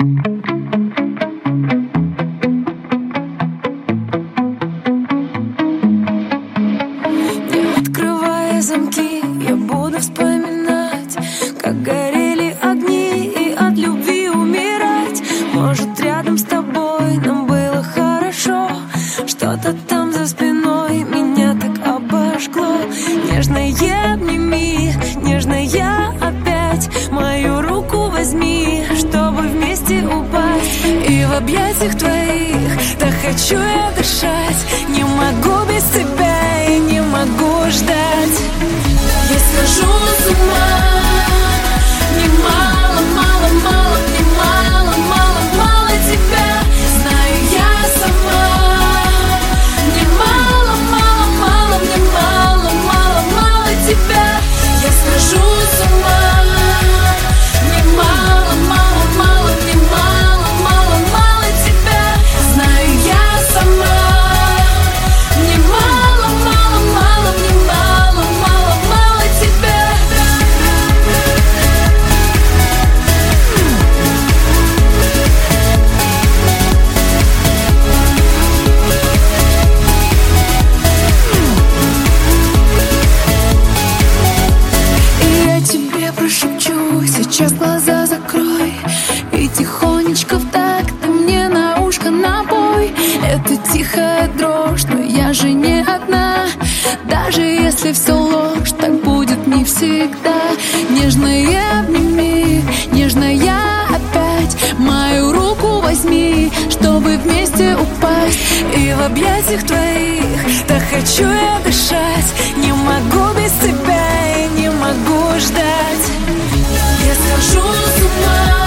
Не открывая замки, я буду вспоминать, как горели огни, и от любви умирать. Может, рядом с тобой нам было хорошо, что-то там за спиной меня так обожгло. Нежно обними, нежно опять мою руку возьми, чтобы вместе упасть. И в объятиях твоих так хочу я дышать. Не могу без тебя и не могу ждать. Я схожу с ума. Немало, мало, мало, мне мало, мало, мало тебя. Знаю я сама. Мне мало, мало, мало, мне мало, мало, мало тебя. Я схожу с ума. Мне мало, мало, мало, мне мало, мало, мало тебя. Знаю я сама. Мне мало, мало, мало, мне мало, мало, мало тебя. И я тебе прошепчу, сейчас глаза закрой, и тихонечко в такт ты мне на ушко напой. Это тихая дрожь, но я же не одна. Даже если все ложь, так будет не всегда. Нежно обними, нежно опять мою руку возьми, чтобы вместе упасть. И в объятиях твоих так хочу я дышать. Не могу без тебя и не могу ждать. Я схожу с ума.